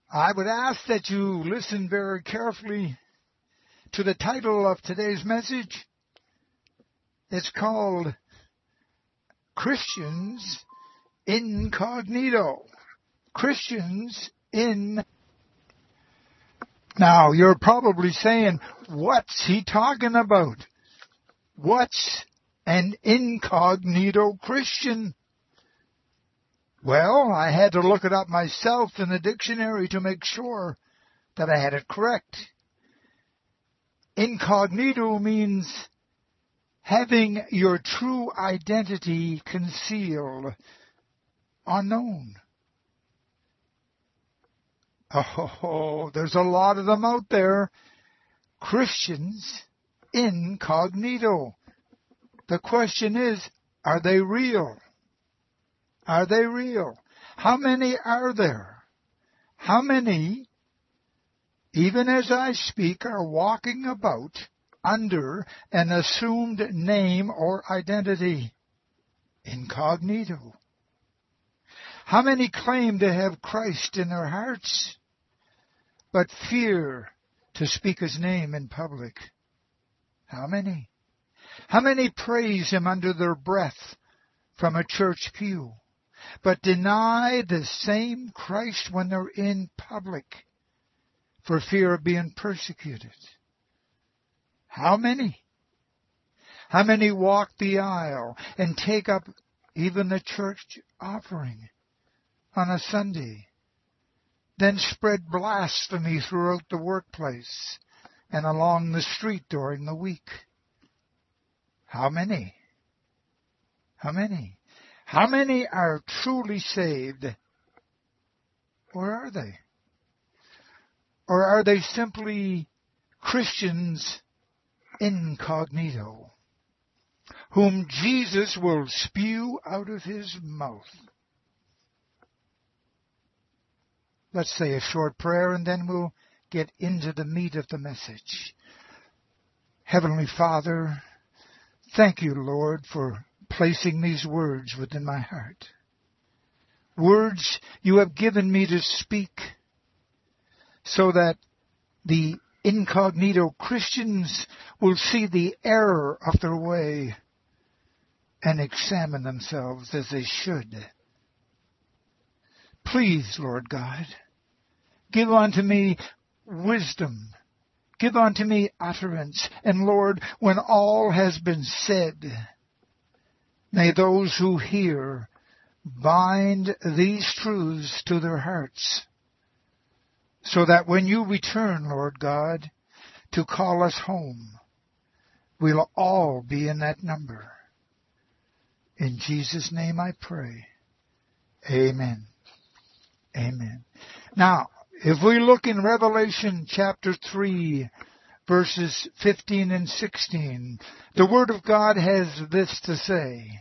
I would ask that you listen very carefully to the title of today's message. It's called Christians Incognito. Christians in... Now, you're probably saying, what's he talking about? What's an incognito Christian? Well, I had to look it up myself in the dictionary to make sure that I had it correct. Incognito means having your true identity concealed, unknown. Oh, there's a lot of them out there. Christians incognito. The question is, are they real? Are they real? How many are there? How many, even as I speak, are walking about under an assumed name or identity? Incognito. How many claim to have Christ in their hearts, but fear to speak His name in public? How many? How many praise Him under their breath from a church pew, but deny the same Christ when they're in public for fear of being persecuted? How many? How many walk the aisle and take up even the church offering on a Sunday, then spread blasphemy throughout the workplace and along the street during the week? How many? How many? How many are truly saved? Or are they? Or are they simply Christians incognito, whom Jesus will spew out of His mouth? Let's say a short prayer and then we'll get into the meat of the message. Heavenly Father, thank you, Lord, for placing these words within my heart. Words you have given me to speak so that the incognito Christians will see the error of their way and examine themselves as they should. Please, Lord God, give unto me wisdom. Give unto me utterance. And Lord, when all has been said, may those who hear bind these truths to their hearts, so that when you return, Lord God, to call us home, we'll all be in that number. In Jesus' name I pray. Amen. Amen. Now, if we look in Revelation chapter 3, verses 15 and 16, the Word of God has this to say: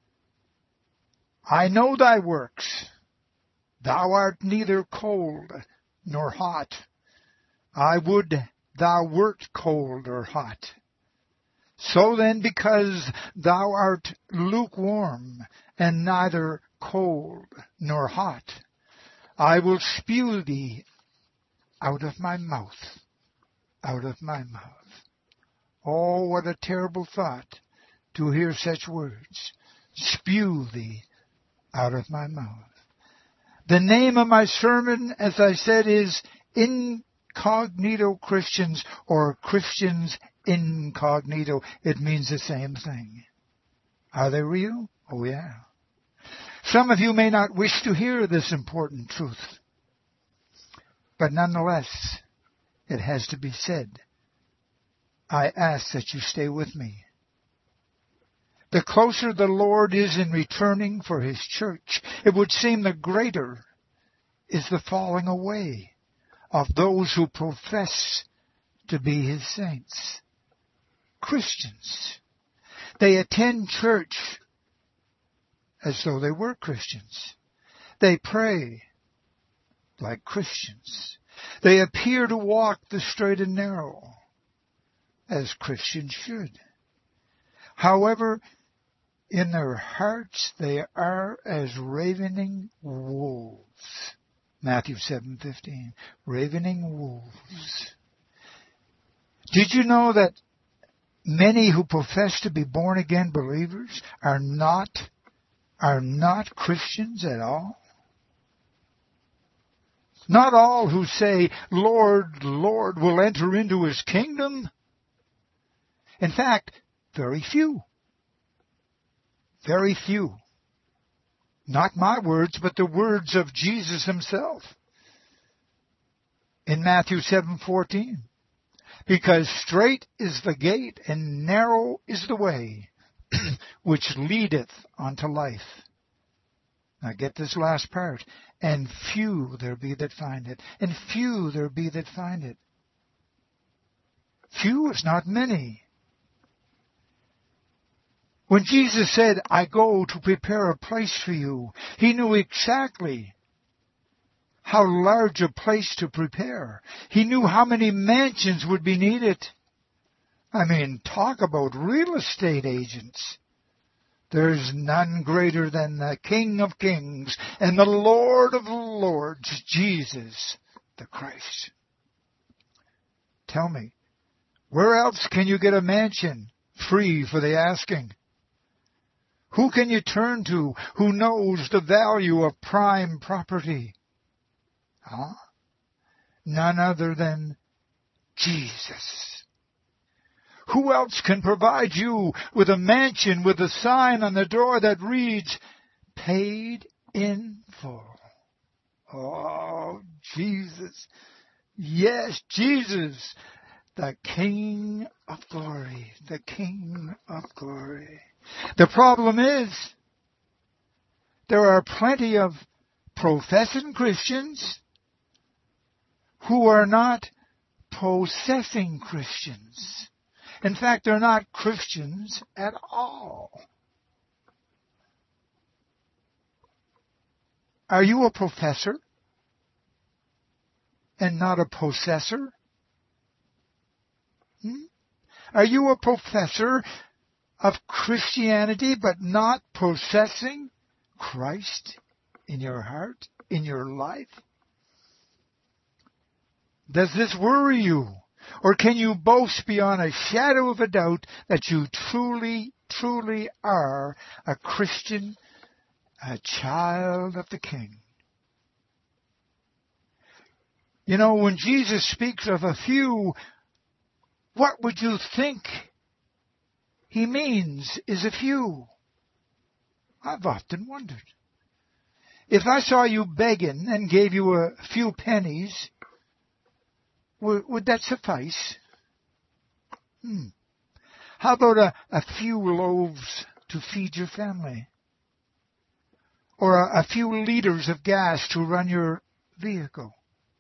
I know thy works. Thou art neither cold nor hot. I would thou wert cold or hot. So then, because thou art lukewarm and neither cold nor hot, I will spew thee out of my mouth. Out of my mouth. Oh, what a terrible thought to hear such words. Spew thee out of my mouth. The name of my sermon, as I said, is Incognito Christians, or Christians Incognito. It means the same thing. Are they real? Oh, yeah. Some of you may not wish to hear this important truth, but nonetheless, it has to be said. I ask that you stay with me. The closer the Lord is in returning for His church, it would seem the greater is the falling away of those who profess to be His saints. Christians. They attend church as though they were Christians. They pray like Christians. They appear to walk the straight and narrow as Christians should. However, in their hearts they are as ravening wolves. Matthew 7:15. Ravening wolves. Did you know that many who profess to be born-again believers are not Christians at all? Not all who say, Lord, Lord, will enter into His kingdom. In fact, very few. Very few. Not my words, but the words of Jesus Himself. In Matthew 7:14. Because strait is the gate and narrow is the way which leadeth unto life. Now get this last part. And few there be that find it. And few there be that find it. Few is not many. When Jesus said, I go to prepare a place for you, He knew exactly how large a place to prepare. He knew how many mansions would be needed. I mean, talk about real estate agents. There's none greater than the King of Kings and the Lord of Lords, Jesus the Christ. Tell me, where else can you get a mansion free for the asking? Who can you turn to who knows the value of prime property? Huh? None other than Jesus. Who else can provide you with a mansion with a sign on the door that reads, paid in full? Oh, Jesus. Yes, Jesus, the King of glory, the King of glory. The problem is, there are plenty of professing Christians who are not possessing Christians. In fact, they're not Christians at all. Are you a professor and not a possessor? Are you a professor of Christianity but not possessing Christ in your heart, in your life? Does this worry you? Or can you boast beyond a shadow of a doubt that you truly, truly are a Christian, a child of the King? You know, when Jesus speaks of a few, what would you think He means is a few? I've often wondered. If I saw you begging and gave you a few pennies, would that suffice? How about a few loaves to feed your family? Or a few liters of gas to run your vehicle?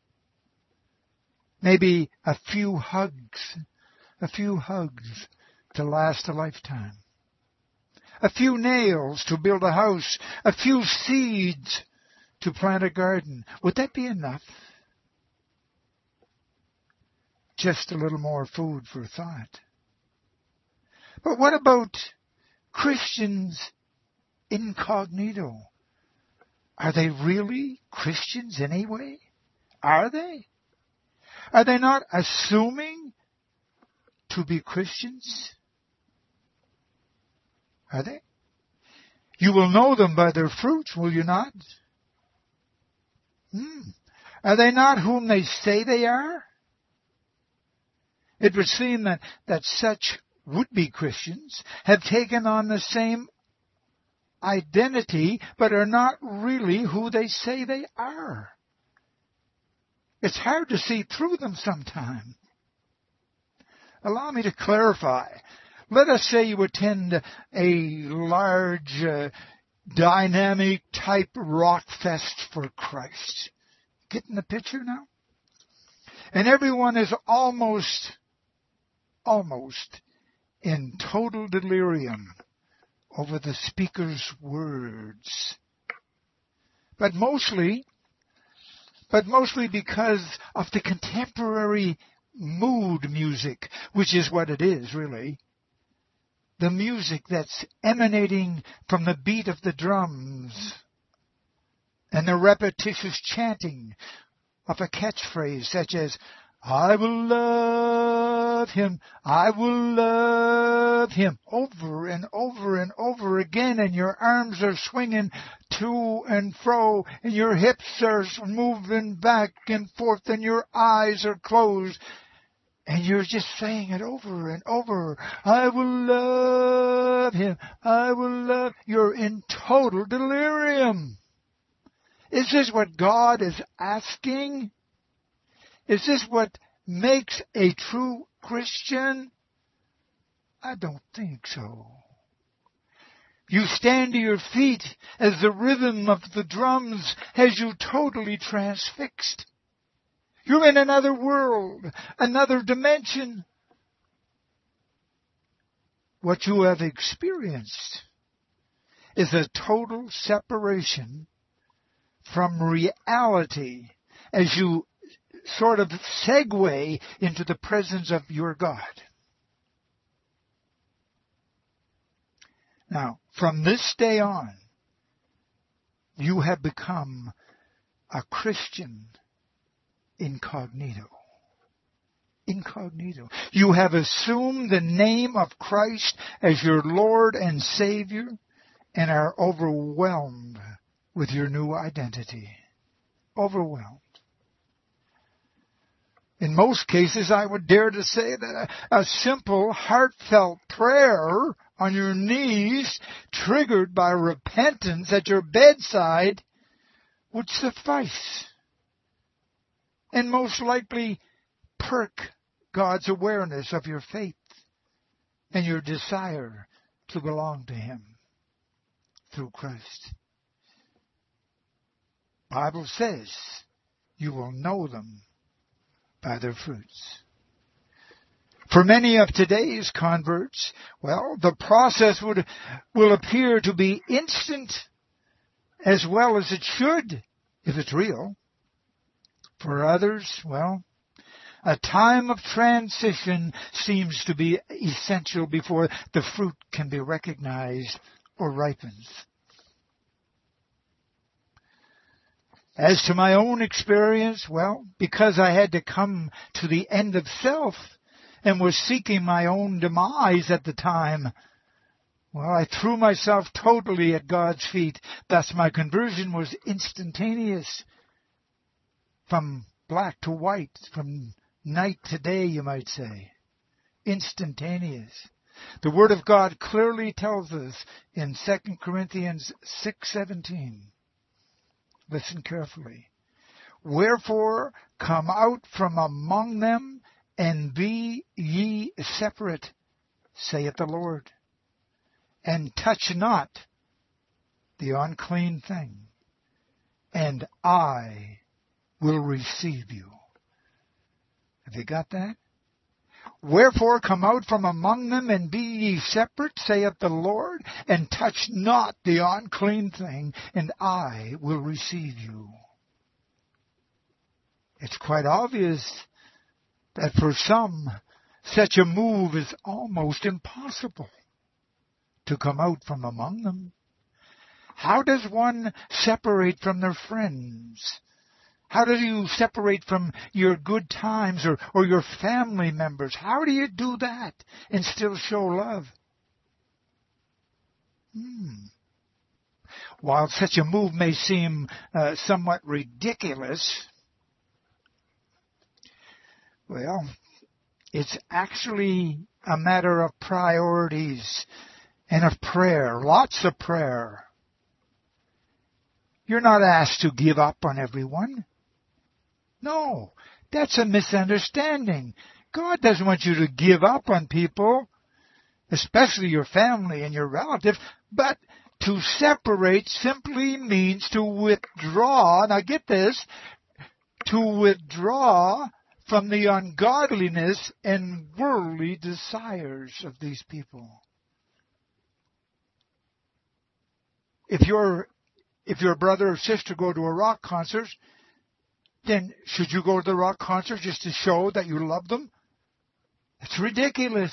Maybe a few hugs to last a lifetime. A few nails to build a house. A few seeds to plant a garden. Would that be enough? Just a little more food for thought. But what about Christians incognito? Are they really Christians anyway? Are they? Are they not assuming to be Christians? Are they? You will know them by their fruits, will you not? Are they not whom they say they are? It would seem that such would-be Christians have taken on the same identity, but are not really who they say they are. It's hard to see through them sometimes. Allow me to clarify. Let us say you attend a large, dynamic type rock fest for Christ. Getting the picture now? And everyone is almost in total delirium over the speaker's words. But mostly because of the contemporary mood music, which is what it is, really. The music that's emanating from the beat of the drums and the repetitious chanting of a catchphrase such as, I will love him, I will love him, over and over and over again, and your arms are swinging to and fro, and your hips are moving back and forth, and your eyes are closed, and you're just saying it over and over. I will love him, I will love. You're in total delirium. Is this what God is asking? Is this what makes a true Christian? I don't think so. You stand to your feet as the rhythm of the drums has you totally transfixed. You're in another world, another dimension. What you have experienced is a total separation from reality as you sort of segue into the presence of your God. Now, from this day on, you have become a Christian incognito. Incognito. You have assumed the name of Christ as your Lord and Savior and are overwhelmed with your new identity. Overwhelmed. In most cases, I would dare to say that a simple, heartfelt prayer on your knees, triggered by repentance at your bedside, would suffice, and most likely perk God's awareness of your faith and your desire to belong to Him through Christ. The Bible says you will know them by their fruits. For many of today's converts, well, the process will appear to be instant as well as it should, if it's real. For others, well, a time of transition seems to be essential before the fruit can be recognized or ripens. As to my own experience, well, because I had to come to the end of self and was seeking my own demise at the time, well, I threw myself totally at God's feet. Thus, my conversion was instantaneous, from black to white, from night to day, you might say. Instantaneous. The Word of God clearly tells us in 2 Corinthians 6:17. Listen carefully. Wherefore, come out from among them, and be ye separate, saith the Lord, and touch not the unclean thing, and I will receive you. Have you got that? Wherefore come out from among them, and be ye separate, saith the Lord, and touch not the unclean thing, and I will receive you. It's quite obvious that for some, such a move is almost impossible, to come out from among them. How does one separate from their friends? How do you separate from your good times or your family members? How do you do that and still show love? While such a move may seem somewhat ridiculous, well, it's actually a matter of priorities and of prayer, lots of prayer. You're not asked to give up on everyone. No, that's a misunderstanding. God doesn't want you to give up on people, especially your family and your relatives, but to separate simply means to withdraw. Now get this, to withdraw from the ungodliness and worldly desires of these people. If your brother or sister go to a rock concert, then should you go to the rock concert just to show that you love them? It's ridiculous.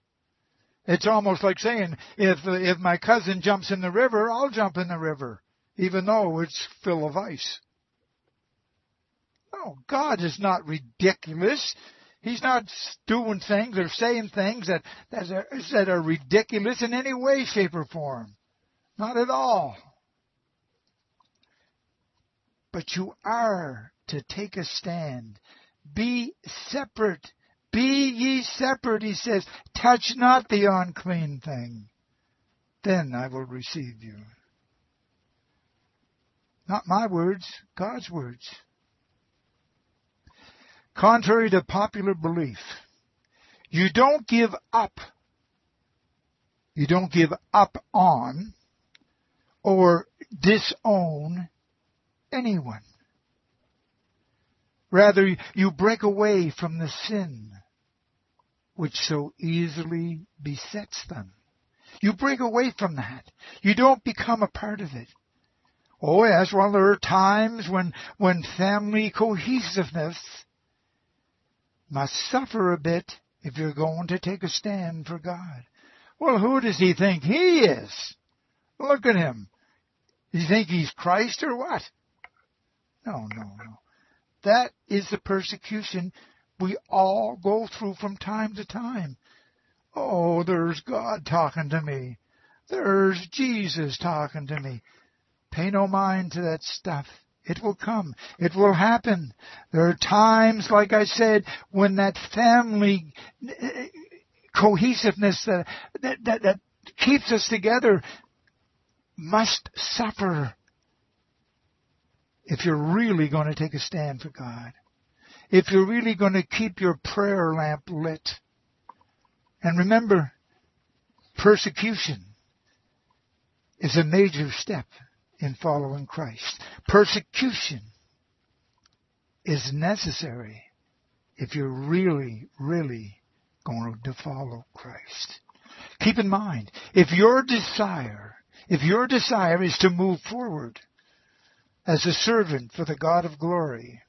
It's almost like saying, if my cousin jumps in the river, I'll jump in the river. even though it's full of ice. No, God is not ridiculous. He's not doing things or saying things that are ridiculous in any way, shape, or form. Not at all. But you are to take a stand. Be separate. Be ye separate, he says. Touch not the unclean thing. Then I will receive you. Not my words, God's words. Contrary to popular belief, you don't give up. You don't give up on or disown anyone. Rather, you break away from the sin which so easily besets them. You break away from that. You don't become a part of it. Oh yes, well there are times when family cohesiveness must suffer a bit if you're going to take a stand for God. Well, who does he think he is? Look at him. You think he's Christ or what? No. That is the persecution we all go through from time to time. Oh, there's God talking to me. There's Jesus talking to me. Pay no mind to that stuff. It will come. It will happen. There are times, like I said, when that family cohesiveness that keeps us together must suffer if you're really going to take a stand for God. If you're really going to keep your prayer lamp lit. And remember, persecution is a major step in following Christ. Persecution is necessary if you're really, really going to follow Christ. Keep in mind, if your desire is to move forward as a servant for the God of glory,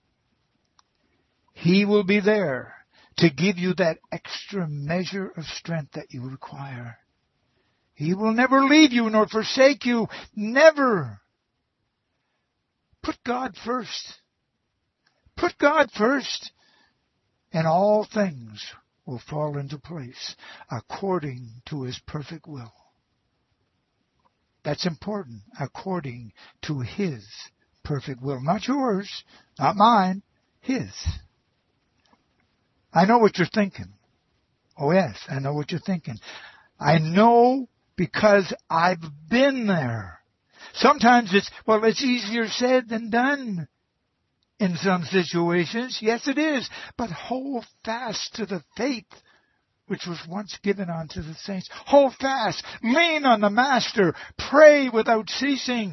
He will be there to give you that extra measure of strength that you require. He will never leave you nor forsake you. Never. Put God first. Put God first, and all things will fall into place according to His perfect will. That's important. According to His perfect will. Not yours, not mine, His. I know what you're thinking. Oh yes, I know what you're thinking. I know because I've been there. Sometimes it's easier said than done in some situations. Yes, it is. But hold fast to the faith which was once given unto the saints. Hold fast. Lean on the Master. Pray without ceasing.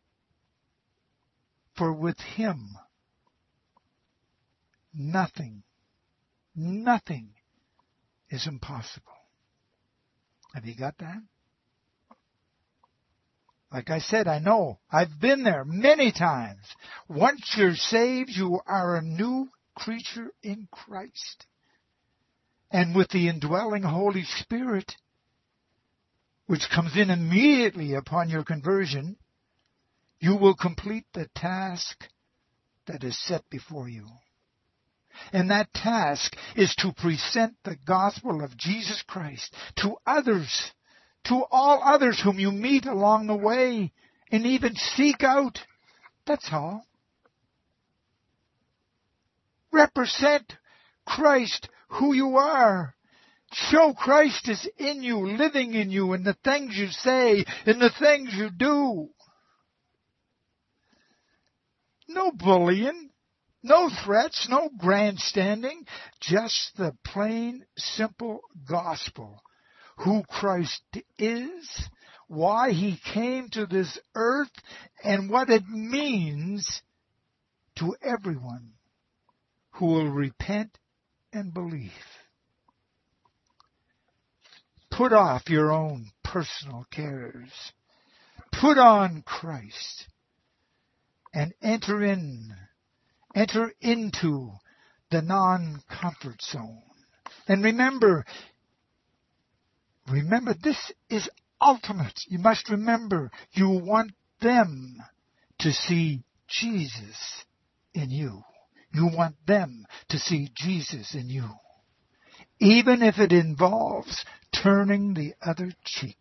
For with Him, nothing is impossible. Have you got that? Like I said, I know. I've been there many times. Once you're saved, you are a new creature in Christ. And with the indwelling Holy Spirit, which comes in immediately upon your conversion, you will complete the task that is set before you. And that task is to present the gospel of Jesus Christ to others, to all others whom you meet along the way, and even seek out. That's all. Represent Christ, who you are. Show Christ is in you, living in you, in the things you say, in the things you do. No bullying. No threats, no grandstanding, just the plain, simple gospel. Who Christ is, why He came to this earth, and what it means to everyone who will repent and believe. Put off your own personal cares. Put on Christ and enter into the non-comfort zone. And remember, this is ultimate. You must remember, you want them to see Jesus in you. You want them to see Jesus in you, even if it involves turning the other cheek,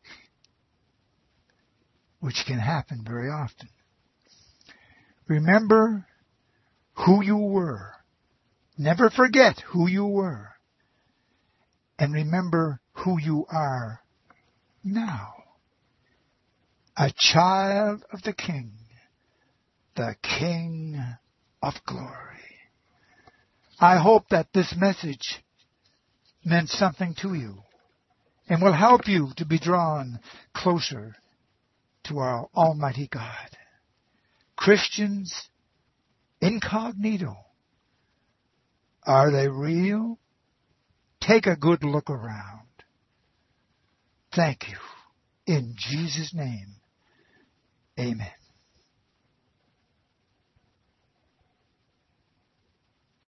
which can happen very often. Remember who you were. Never forget who you were. And remember who you are now. A child of the King of glory. I hope that this message meant something to you and will help you to be drawn closer to our Almighty God. Christians incognito. Are they real? Take a good look around. Thank you. In Jesus' name, amen.